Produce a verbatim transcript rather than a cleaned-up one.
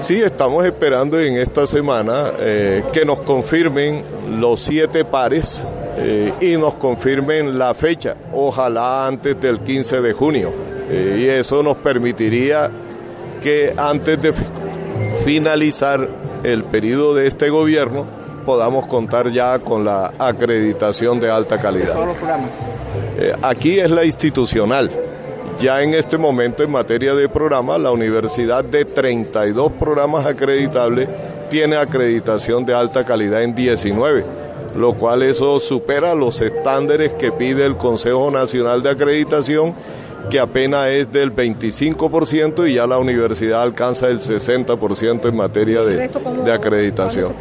Sí, estamos esperando en esta semana eh, que nos confirmen los siete pares eh, y nos confirmen la fecha, ojalá antes del quince de junio. Eh, y eso nos permitiría que antes de finalizar el periodo de este gobierno podamos contar ya con la acreditación de alta calidad. ¿Todos los programas? Eh, aquí es la institucional. Ya en este momento, en materia de programas, la universidad de treinta y dos programas acreditables tiene acreditación de alta calidad en diecinueve, lo cual eso supera los estándares que pide el Consejo Nacional de Acreditación, que apenas es del veinticinco por ciento, y ya la universidad alcanza el sesenta por ciento en materia de, de acreditación.